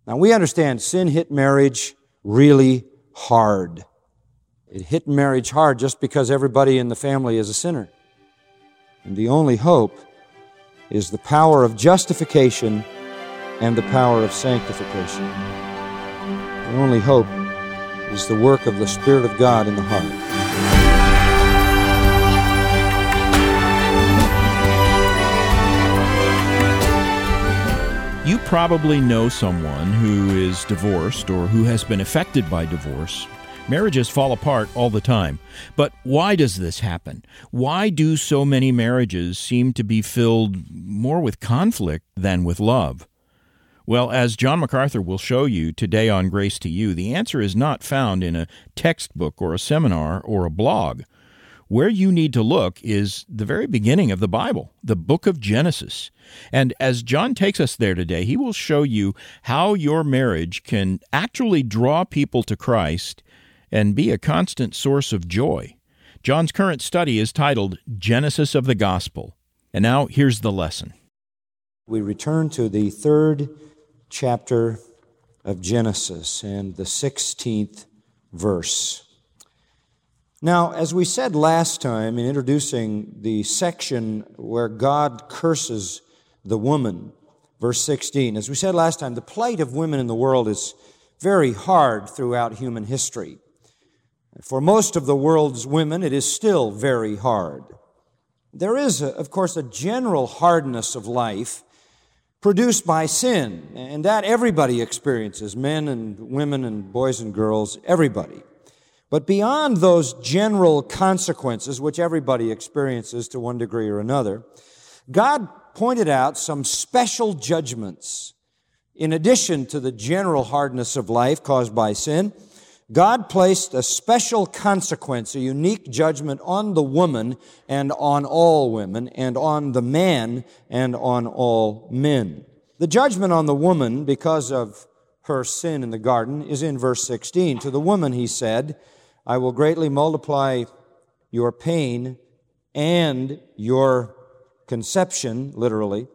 Now, we understand sin hit marriage really hard. It hit marriage hard just because everybody in the family is a sinner. And the only hope is the power of justification and the power of sanctification. The only hope is the work of the Spirit of God in the heart. You probably know someone who is divorced or who has been affected by divorce. Marriages fall apart all the time. But why does this happen? Why do so many marriages seem to be filled more with conflict than with love? Well, as John MacArthur will show you today on Grace to You, the answer is not found in a textbook or a seminar or a blog. Where you need to look is the very beginning of the Bible, the book of Genesis. And as John takes us there today, he will show you how your marriage can actually draw people to Christ and be a constant source of joy. John's current study is titled Genesis of the Gospel. And now here's the lesson. We return to the 3rd chapter of Genesis and the 16th verse. Now, as we said last time in introducing the section where God curses the woman, verse 16, as we said last time, the plight of women in the world is very hard throughout human history. For most of the world's women, it is still very hard. There is, of course, a general hardness of life produced by sin, and that everybody experiences, men and women and boys and girls, everybody. But beyond those general consequences, which everybody experiences to one degree or another, God pointed out some special judgments. In addition to the general hardness of life caused by sin, God placed a special consequence, a unique judgment on the woman and on all women, and on the man and on all men. The judgment on the woman because of her sin in the garden is in verse 16. To the woman he said, I will greatly multiply your pain and your conception, literally.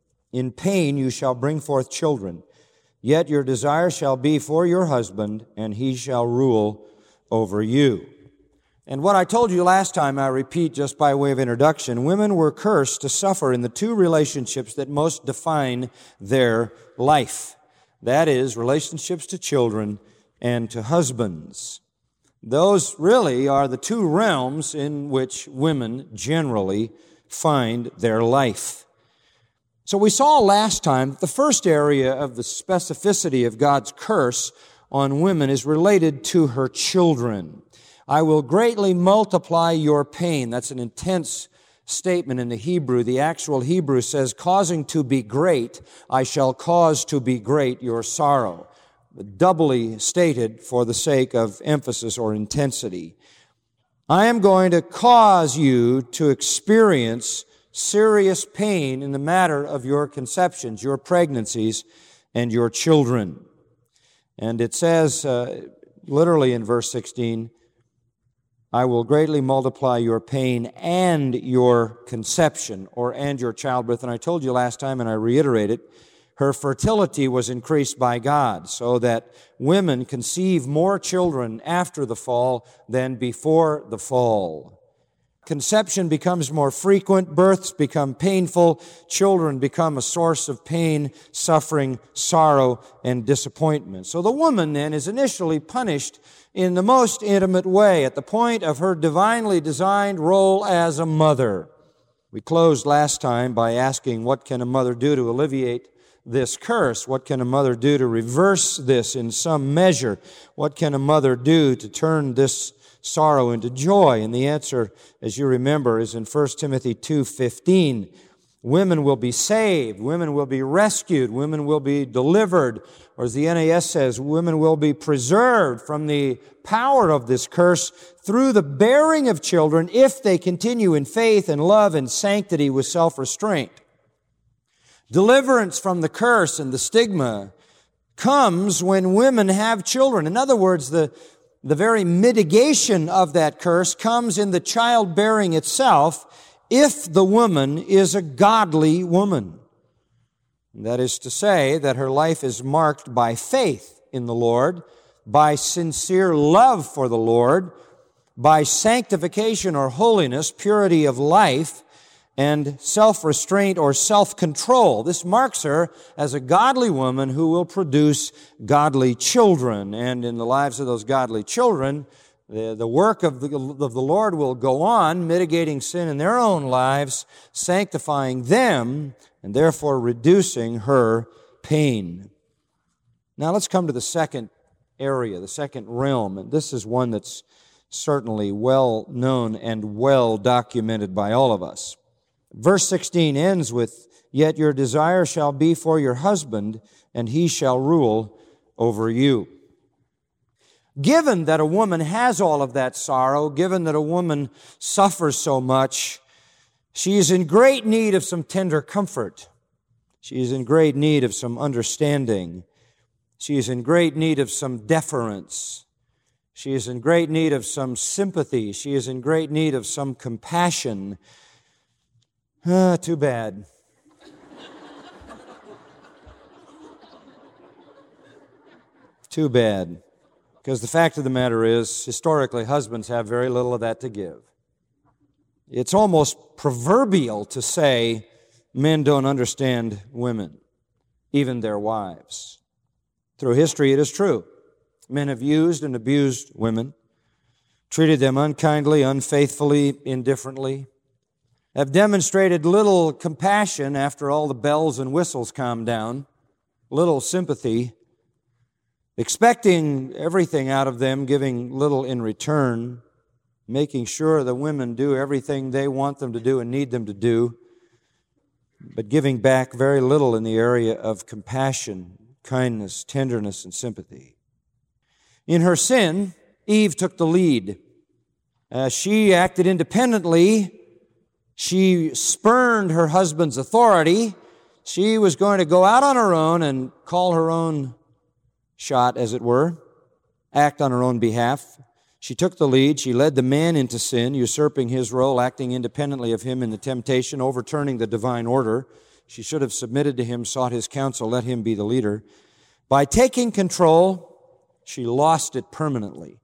In pain you shall bring forth children. Yet your desire shall be for your husband, and he shall rule over you. And what I told you last time, I repeat just by way of introduction, women were cursed to suffer in the two relationships that most define their life. That is, relationships to children and to husbands. Those really are the two realms in which women generally find their life. So we saw last time that the first area of the specificity of God's curse on women is related to her children. I will greatly multiply your pain. That's an intense statement in the Hebrew. The actual Hebrew says, causing to be great, I shall cause to be great your sorrow. Doubly stated for the sake of emphasis or intensity. I am going to cause you to experience serious pain in the matter of your conceptions, your pregnancies, and your children. And it says, literally in verse 16, I will greatly multiply your pain and your conception, and your childbirth. And I told you last time, and I reiterate it, her fertility was increased by God, so that women conceive more children after the fall than before the fall. Conception becomes more frequent, births become painful, children become a source of pain, suffering, sorrow, and disappointment. So the woman then is initially punished in the most intimate way at the point of her divinely designed role as a mother. We closed last time by asking, what can a mother do to alleviate this curse? What can a mother do to reverse this in some measure? What can a mother do to turn this sorrow into joy? And the answer, as you remember, is in 1 Timothy 2:15. Women will be saved. Women will be rescued. Women will be delivered. Or as the NAS says, women will be preserved from the power of this curse through the bearing of children if they continue in faith and love and sanctity with self-restraint. Deliverance from the curse and the stigma comes when women have children. In other words, the very mitigation of that curse comes in the childbearing itself if the woman is a godly woman. That is to say that her life is marked by faith in the Lord, by sincere love for the Lord, by sanctification or holiness, purity of life, and self-restraint or self-control. This marks her as a godly woman who will produce godly children. And in the lives of those godly children, the work of the Lord will go on, mitigating sin in their own lives, sanctifying them, and therefore reducing her pain. Now let's come to the second area, the second realm, and this is one that's certainly well known and well documented by all of us. Verse 16 ends with, "Yet your desire shall be for your husband, and he shall rule over you." Given that a woman has all of that sorrow, given that a woman suffers so much, she is in great need of some tender comfort. She is in great need of some understanding. She is in great need of some deference. She is in great need of some sympathy. She is in great need of some compassion. Too bad. Too bad. Because the fact of the matter is, historically, husbands have very little of that to give. It's almost proverbial to say men don't understand women, even their wives. Through history, it is true. Men have used and abused women, treated them unkindly, unfaithfully, indifferently, have demonstrated little compassion after all the bells and whistles calm down, little sympathy, expecting everything out of them, giving little in return, making sure the women do everything they want them to do and need them to do, but giving back very little in the area of compassion, kindness, tenderness, and sympathy. In her sin, Eve took the lead. She acted independently. She spurned her husband's authority. She was going to go out on her own and call her own shot, as it were, act on her own behalf. She took the lead. She led the man into sin, usurping his role, acting independently of him in the temptation, overturning the divine order. She should have submitted to him, sought his counsel, let him be the leader. By taking control, she lost it permanently.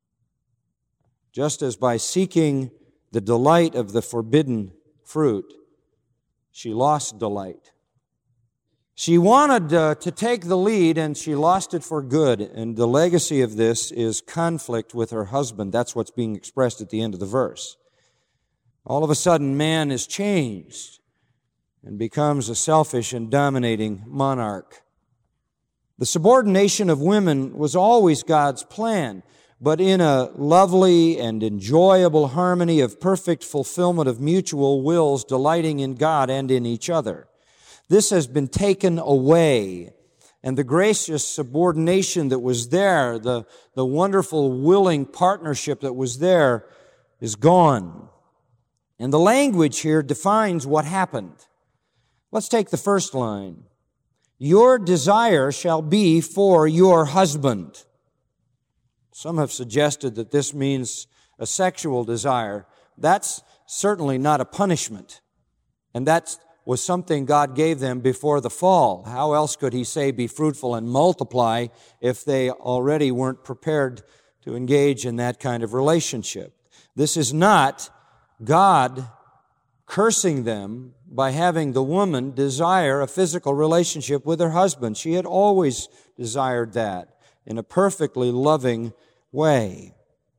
Just as by seeking the delight of the forbidden fruit, she lost delight. She wanted to take the lead, and she lost it for good. And the legacy of this is conflict with her husband. That's what's being expressed at the end of the verse. All of a sudden, man is changed and becomes a selfish and dominating monarch. The subordination of women was always God's plan, but in a lovely and enjoyable harmony of perfect fulfillment of mutual wills, delighting in God and in each other. This has been taken away, and the gracious subordination that was there, the wonderful willing partnership that was there, is gone. And the language here defines what happened. Let's take the first line. Your desire shall be for your husband. Some have suggested that this means a sexual desire. That's certainly not a punishment. And that was something God gave them before the fall. How else could He say, be fruitful and multiply, if they already weren't prepared to engage in that kind of relationship? This is not God cursing them by having the woman desire a physical relationship with her husband. She had always desired that in a perfectly loving way.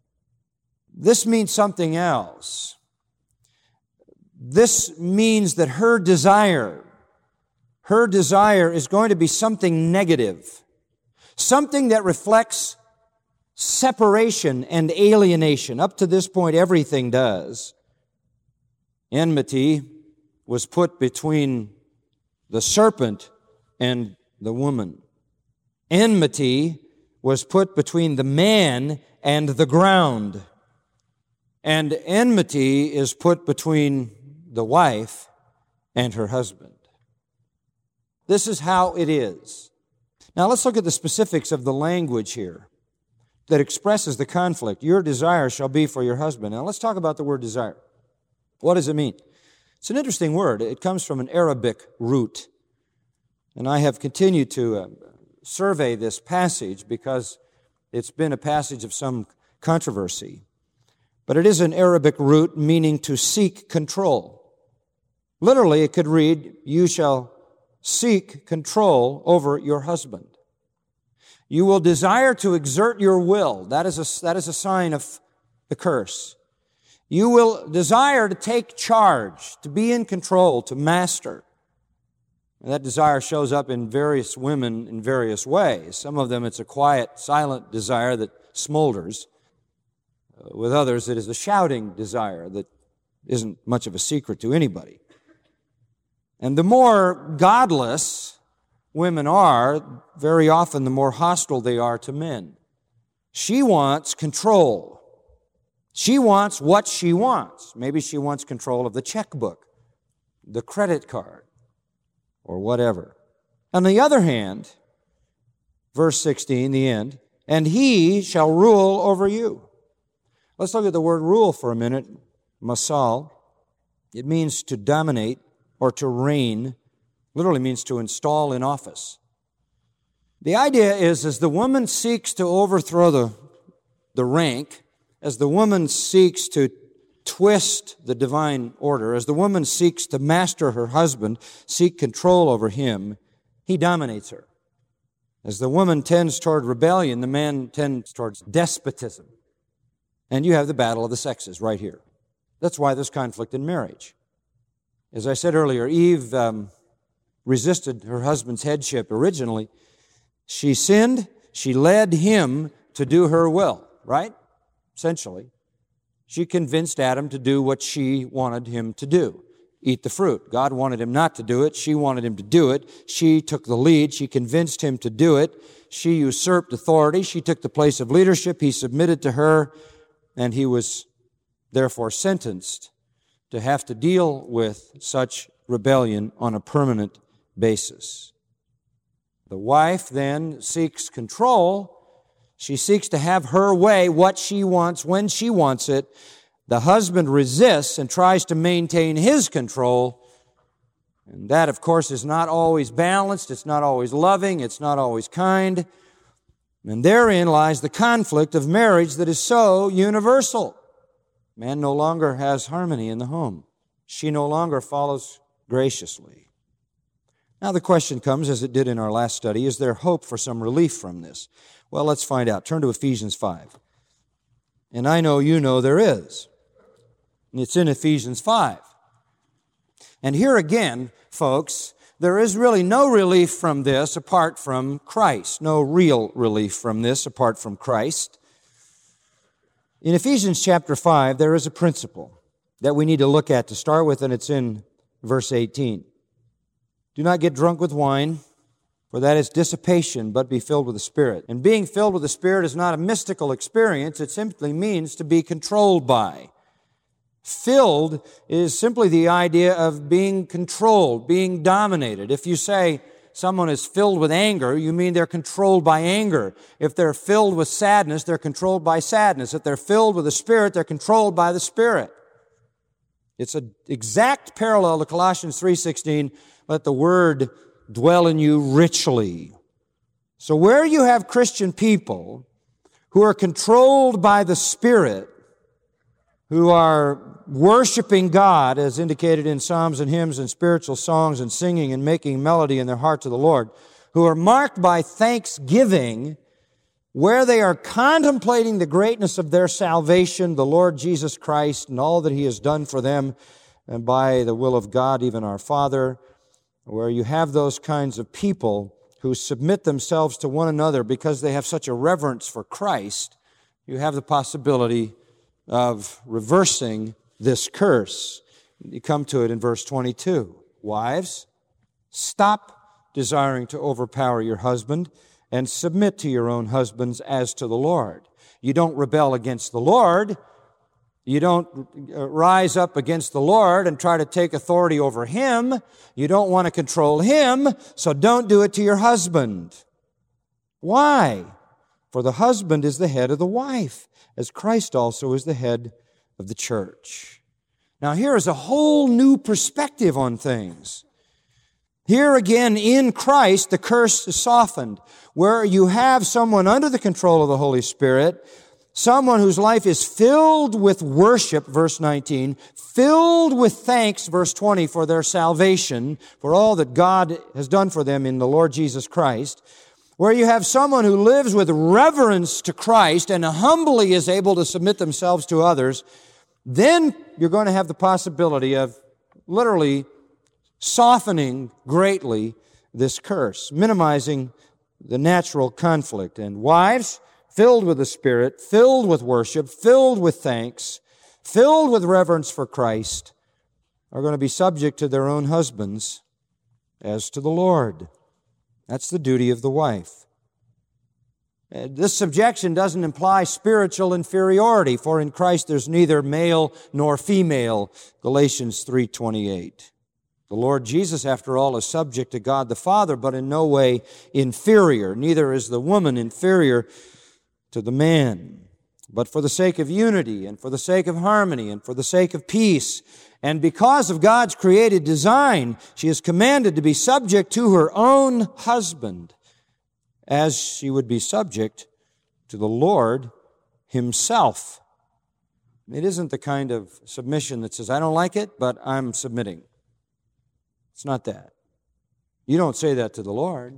This means something else. This means that her desire is going to be something negative, something that reflects separation and alienation. Up to this point, everything does. Enmity was put between the serpent and the woman. Enmity was put between the man and the ground. And enmity is put between the wife and her husband. This is how it is. Now let's look at the specifics of the language here that expresses the conflict. Your desire shall be for your husband. Now let's talk about the word desire. What does it mean? It's an interesting word. It comes from an Arabic root. And I have continued to survey this passage because it's been a passage of some controversy. But it is an Arabic root meaning to seek control. Literally, it could read, you shall seek control over your husband. You will desire to exert your will. That is a sign of the curse. You will desire to take charge, to be in control, to master. And that desire shows up in various women in various ways. Some of them, it's a quiet, silent desire that smolders. With others, it is a shouting desire that isn't much of a secret to anybody. And the more godless women are, very often the more hostile they are to men. She wants control. She wants what she wants. Maybe she wants control of the checkbook, the credit card, or whatever. On the other hand, verse 16, the end, and he shall rule over you. Let's look at the word rule for a minute. Masal. It means to dominate or to reign. Literally means to install in office. The idea is, as the woman seeks to overthrow the rank, as the woman seeks to twist the divine order, as the woman seeks to master her husband, seek control over him, he dominates her. As the woman tends toward rebellion, the man tends towards despotism. And you have the battle of the sexes right here. That's why there's conflict in marriage. As I said earlier, Eve resisted her husband's headship originally. She sinned. She led him to do her will, right? Essentially. She convinced Adam to do what she wanted him to do. Eat the fruit. God wanted him not to do it. She wanted him to do it. She took the lead. She convinced him to do it. She usurped authority. She took the place of leadership. He submitted to her, and he was therefore sentenced to have to deal with such rebellion on a permanent basis. The wife then seeks control. She seeks to have her way, what she wants, when she wants it. The husband resists and tries to maintain his control. And that, of course, is not always balanced. It's not always loving. It's not always kind. And therein lies the conflict of marriage that is so universal. Man no longer has harmony in the home. She no longer follows graciously. Now the question comes, as it did in our last study, is there hope for some relief from this? Well, let's find out. Turn to Ephesians 5. And I know you know there is. It's in Ephesians 5. And here again, folks, there is really no relief from this apart from Christ. No real relief from this apart from Christ. In Ephesians chapter 5, there is a principle that we need to look at to start with, and it's in verse 18. Do not get drunk with wine, for that is dissipation, but be filled with the Spirit. And being filled with the Spirit is not a mystical experience. It simply means to be controlled by. Filled is simply the idea of being controlled, being dominated. If you say someone is filled with anger, you mean they're controlled by anger. If they're filled with sadness, they're controlled by sadness. If they're filled with the Spirit, they're controlled by the Spirit. It's an exact parallel to Colossians 3:16, let the Word dwell in you richly. So where you have Christian people who are controlled by the Spirit, who are worshiping God, as indicated in psalms and hymns and spiritual songs and singing and making melody in their heart to the Lord, who are marked by thanksgiving, where they are contemplating the greatness of their salvation, the Lord Jesus Christ, and all that He has done for them, and by the will of God, even our Father, where you have those kinds of people who submit themselves to one another because they have such a reverence for Christ, you have the possibility of reversing this curse. You come to it in verse 22. Wives, stop desiring to overpower your husband and submit to your own husbands as to the Lord. You don't rebel against the Lord. You don't rise up against the Lord and try to take authority over Him. You don't want to control Him, so don't do it to your husband. Why? For the husband is the head of the wife, as Christ also is the head of the church. Now here is a whole new perspective on things. Here again, in Christ, the curse is softened. Where you have someone under the control of the Holy Spirit, someone whose life is filled with worship, verse 19, filled with thanks, verse 20, for their salvation, for all that God has done for them in the Lord Jesus Christ, where you have someone who lives with reverence to Christ and humbly is able to submit themselves to others, then you're going to have the possibility of literally softening greatly this curse, minimizing the natural conflict. And wives, filled with the Spirit, filled with worship, filled with thanks, filled with reverence for Christ, are going to be subject to their own husbands as to the Lord. That's the duty of the wife. This subjection doesn't imply spiritual inferiority, for in Christ there's neither male nor female, Galatians 3:28. The Lord Jesus, after all, is subject to God the Father, but in no way inferior. Neither is the woman inferior to the man. But for the sake of unity, and for the sake of harmony, and for the sake of peace, and because of God's created design, she is commanded to be subject to her own husband, as she would be subject to the Lord Himself. It isn't the kind of submission that says, I don't like it, but I'm submitting. It's not that. You don't say that to the Lord.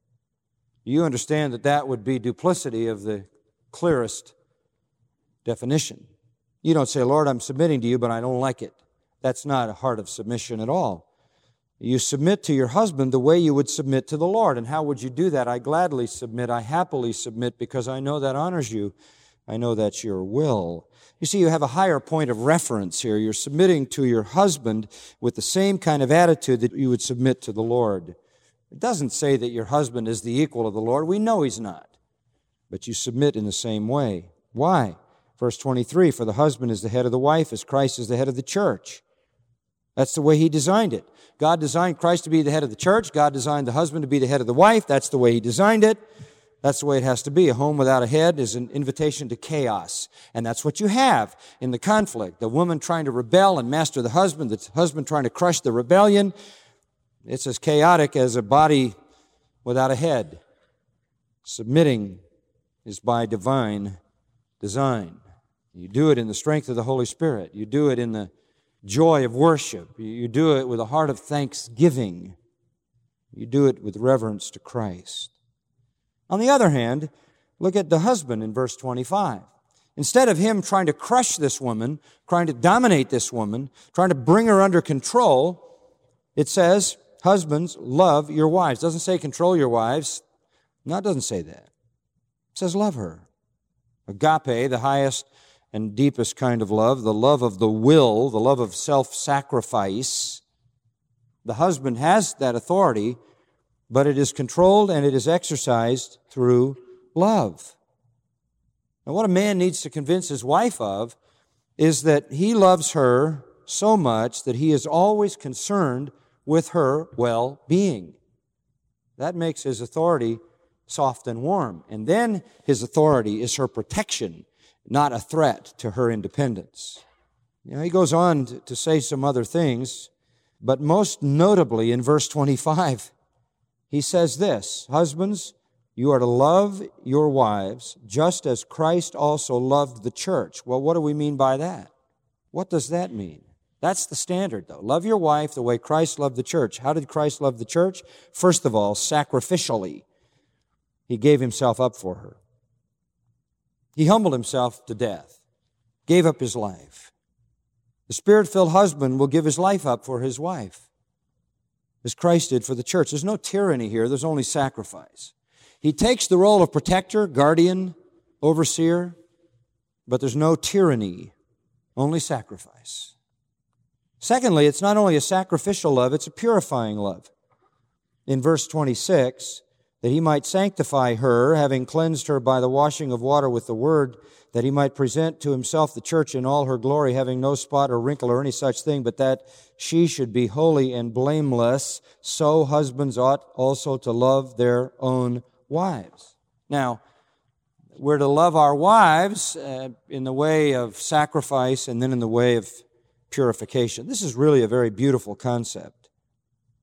You understand that that would be duplicity of the clearest definition. You don't say, Lord, I'm submitting to you, but I don't like it. That's not a heart of submission at all. You submit to your husband the way you would submit to the Lord. And how would you do that? I gladly submit. I happily submit because I know that honors you. I know that's your will. You see, you have a higher point of reference here. You're submitting to your husband with the same kind of attitude that you would submit to the Lord. It doesn't say that your husband is the equal of the Lord. We know he's not. But you submit in the same way. Why? Verse 23, for the husband is the head of the wife as Christ is the head of the church. That's the way He designed it. God designed Christ to be the head of the church. God designed the husband to be the head of the wife. That's the way He designed it. That's the way it has to be. A home without a head is an invitation to chaos. And that's what you have in the conflict. The woman trying to rebel and master the husband trying to crush the rebellion. It's as chaotic as a body without a head. Submitting is by divine design. You do it in the strength of the Holy Spirit. You do it in the joy of worship. You do it with a heart of thanksgiving. You do it with reverence to Christ. On the other hand, look at the husband in verse 25. Instead of him trying to crush this woman, trying to dominate this woman, trying to bring her under control, it says, husbands, love your wives. It doesn't say control your wives. No, it doesn't say that. It says love her. Agape, the highest and deepest kind of love, the love of the will, the love of self-sacrifice. The husband has that authority, but it is controlled and it is exercised through love. Now, what a man needs to convince his wife of is that he loves her so much that he is always concerned with her well-being. That makes his authority soft and warm. And then his authority is her protection, not a threat to her independence. He goes on to say some other things, but most notably in verse 25, he says this, husbands, you are to love your wives just as Christ also loved the church. Well, what do we mean by that? What does that mean? That's the standard, though. Love your wife the way Christ loved the church. How did Christ love the church? First of all, sacrificially. He gave Himself up for her. He humbled Himself to death, gave up His life. The Spirit-filled husband will give his life up for his wife, as Christ did for the church. There's no tyranny here. There's only sacrifice. He takes the role of protector, guardian, overseer, but there's no tyranny, only sacrifice. Secondly, it's not only a sacrificial love, it's a purifying love. In verse 26, that He might sanctify her, having cleansed her by the washing of water with the word, that He might present to Himself the church in all her glory, having no spot or wrinkle or any such thing, but that she should be holy and blameless. So husbands ought also to love their own wives. Now, we're to love our wives in the way of sacrifice and then in the way of purification. This is really a very beautiful concept.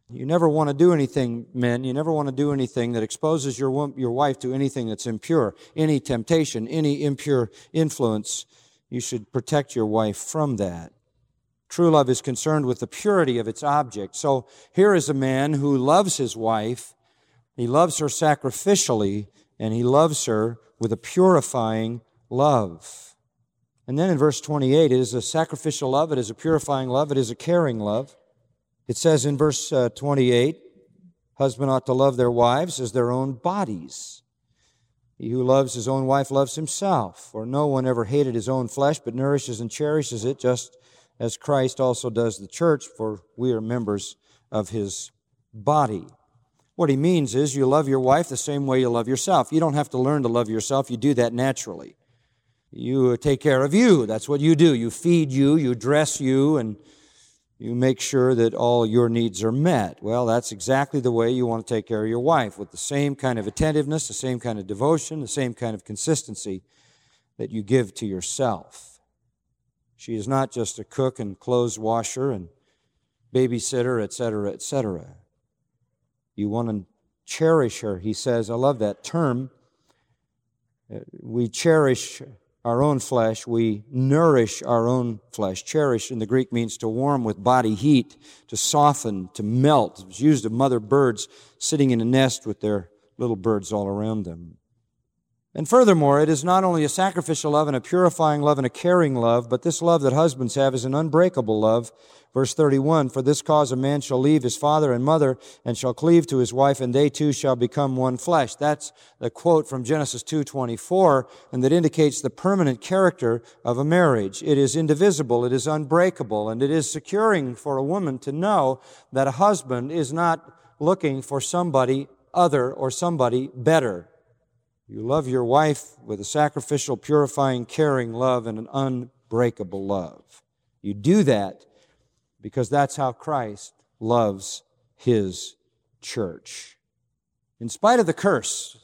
You never want to do anything, men, you never want to do anything that exposes your wife to anything that's impure, any temptation, any impure influence. You should protect your wife from that. True love is concerned with the purity of its object. So here is a man who loves his wife. He loves her sacrificially, and he loves her with a purifying love. And then in verse 28, it is a sacrificial love, it is a purifying love, it is a caring love. It says in verse 28, husbands ought to love their wives as their own bodies. He who loves his own wife loves himself. For no one ever hated his own flesh, but nourishes and cherishes it, just as Christ also does the church, for we are members of his body. What he means is you love your wife the same way you love yourself. You don't have to learn to love yourself. You do that naturally. You take care of you. That's what you do. You feed you dress you, and you make sure that all your needs are met. Well, that's exactly the way you want to take care of your wife, with the same kind of attentiveness, the same kind of devotion, the same kind of consistency that you give to yourself. She is not just a cook and clothes washer and babysitter, etc., etc. You want to cherish her. He says, I love that term. We cherish our own flesh. We nourish our own flesh. Cherish in the Greek means to warm with body heat, to soften, to melt. It was used of mother birds sitting in a nest with their little birds all around them. And furthermore, it is not only a sacrificial love and a purifying love and a caring love, but this love that husbands have is an unbreakable love. Verse 31, for this cause a man shall leave his father and mother and shall cleave to his wife, and they two shall become one flesh. That's the quote from Genesis 2:24, and that indicates the permanent character of a marriage. It is indivisible, it is unbreakable, and it is securing for a woman to know that a husband is not looking for somebody other or somebody better. You love your wife with a sacrificial, purifying, caring love and an unbreakable love. You do that because that's how Christ loves his church. In spite of the curse,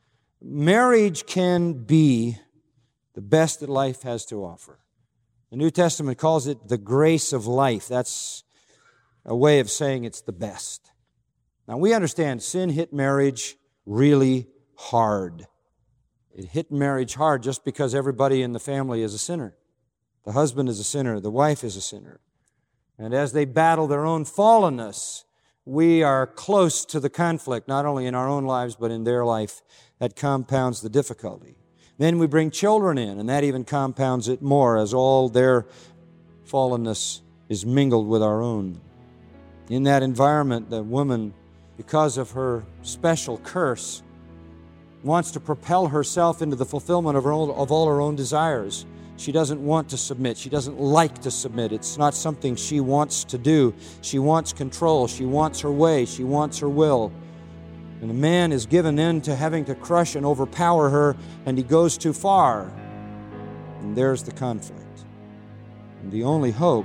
marriage can be the best that life has to offer. The New Testament calls it the grace of life. That's a way of saying it's the best. Now, we understand sin hit marriage really hard. It hit marriage hard just because everybody in the family is a sinner. The husband is a sinner. The wife is a sinner. And as they battle their own fallenness, we are close to the conflict, not only in our own lives, but in their life. That compounds the difficulty. Then we bring children in, and that even compounds it more as all their fallenness is mingled with our own. In that environment, the woman, because of her special curse, wants to propel herself into the fulfillment of all her own desires. She doesn't want to submit. She doesn't like to submit. It's not something she wants to do. She wants control. She wants her way. She wants her will. And the man is given in to having to crush and overpower her, and he goes too far. And there's the conflict. And the only hope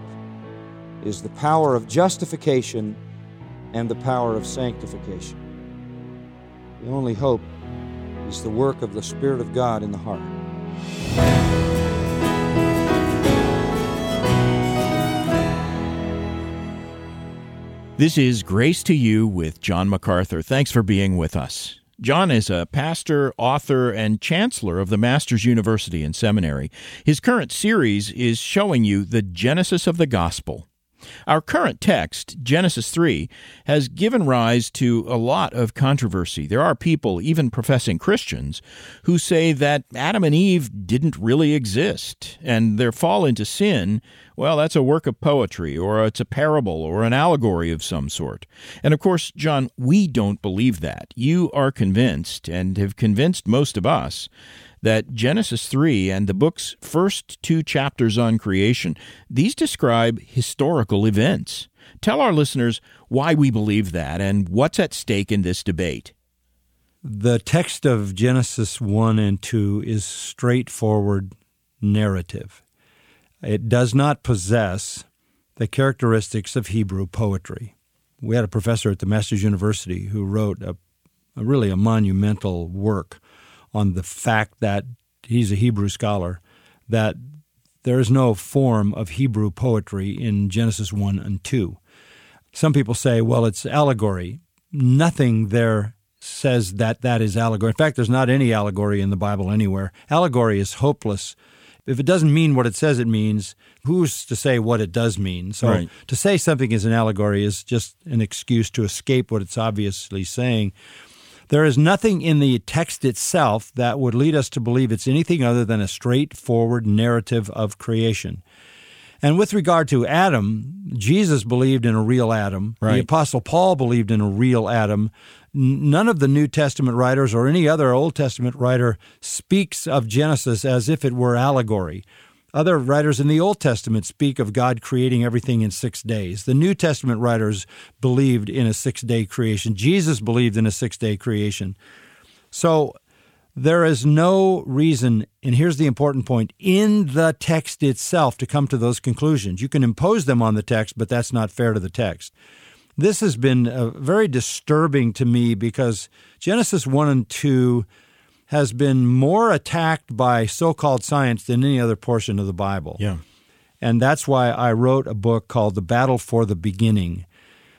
is the power of justification and the power of sanctification. The only hope is the work of the Spirit of God in the heart. This is Grace to You with John MacArthur. Thanks for being with us. John is a pastor, author, and chancellor of the Masters University and Seminary. His current series is showing you the genesis of the gospel. Our current text, Genesis 3, has given rise to a lot of controversy. There are people, even professing Christians, who say that Adam and Eve didn't really exist, and their fall into sin, well, that's a work of poetry, or it's a parable, or an allegory of some sort. And of course, John, we don't believe that. You are convinced, and have convinced most of us, that Genesis 3 and the book's first 2 chapters on creation, these describe historical events. Tell our listeners why we believe that and what's at stake in this debate. The text of Genesis 1 and 2 is straightforward narrative. It does not possess the characteristics of Hebrew poetry. We had a professor at the Masters University who wrote a monumental work on the fact that he's a Hebrew scholar, that there is no form of Hebrew poetry in Genesis 1 and 2. Some people say, well, it's allegory. Nothing there says that that is allegory. In fact, there's not any allegory in the Bible anywhere. Allegory is hopeless. If it doesn't mean what it says it means, who's to say what it does mean? So To say something is an allegory is just an excuse to escape what it's obviously saying. There is nothing in the text itself that would lead us to believe it's anything other than a straightforward narrative of creation. And with regard to Adam, Jesus believed in a real Adam. Right. The Apostle Paul believed in a real Adam. None of the New Testament writers or any other Old Testament writer speaks of Genesis as if it were allegory. Other writers in the Old Testament speak of God creating everything in 6 days. The New Testament writers believed in a 6-day creation. Jesus believed in a 6-day creation. So there is no reason, and here's the important point, in the text itself to come to those conclusions. You can impose them on the text, but that's not fair to the text. This has been very disturbing to me because Genesis 1 and 2 has been more attacked by so-called science than any other portion of the Bible. Yeah. And that's why I wrote a book called The Battle for the Beginning.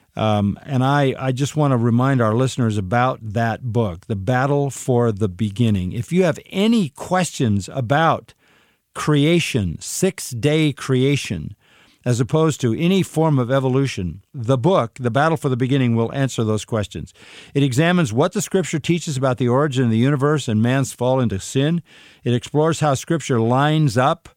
And I just want to remind our listeners about that book, The Battle for the Beginning. If you have any questions about creation, 6-day creation, as opposed to any form of evolution, the book, The Battle for the Beginning, will answer those questions. It examines what the Scripture teaches about the origin of the universe and man's fall into sin. It explores how Scripture lines up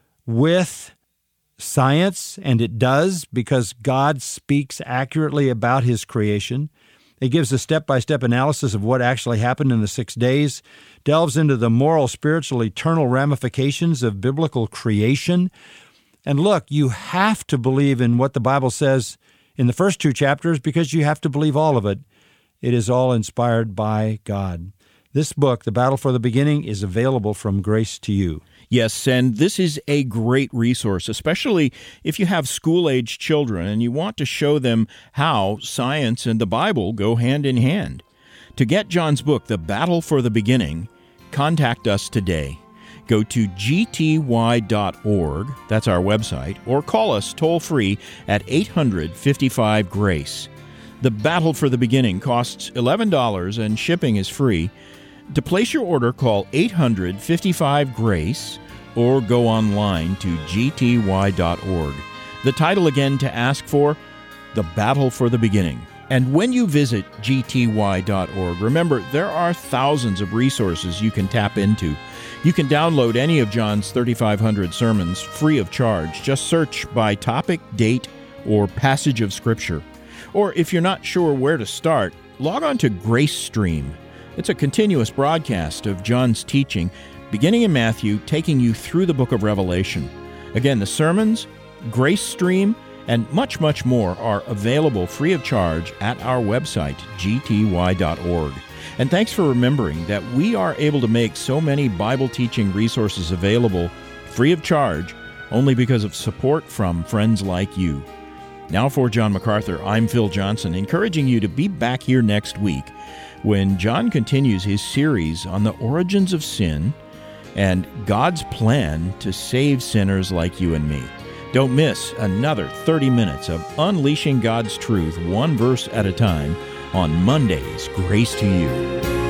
with science, and it does because God speaks accurately about His creation. It gives a step-by-step analysis of what actually happened in the 6 days, delves into the moral, spiritual, eternal ramifications of biblical creation. And look, you have to believe in what the Bible says in the first 2 chapters because you have to believe all of it. It is all inspired by God. This book, The Battle for the Beginning, is available from Grace to You. Yes, and this is a great resource, especially if you have school-age children and you want to show them how science and the Bible go hand in hand. To get John's book, The Battle for the Beginning, contact us today. Go to gty.org, that's our website, or call us toll-free at 855-GRACE. The Battle for the Beginning costs $11 and shipping is free. To place your order, call 855-GRACE or go online to gty.org. The title again to ask for, The Battle for the Beginning. And when you visit gty.org, remember there are thousands of resources you can tap into. You can download any of John's 3,500 sermons free of charge. Just search by topic, date, or passage of Scripture. Or if you're not sure where to start, log on to GraceStream. It's a continuous broadcast of John's teaching, beginning in Matthew, taking you through the book of Revelation. Again, the sermons, GraceStream, and much, much more are available free of charge at our website, gty.org. And thanks for remembering that we are able to make so many Bible teaching resources available free of charge only because of support from friends like you. Now for John MacArthur, I'm Phil Johnson, encouraging you to be back here next week when John continues his series on the origins of sin and God's plan to save sinners like you and me. Don't miss another 30 minutes of unleashing God's truth, one verse at a time, on Monday's Grace to You.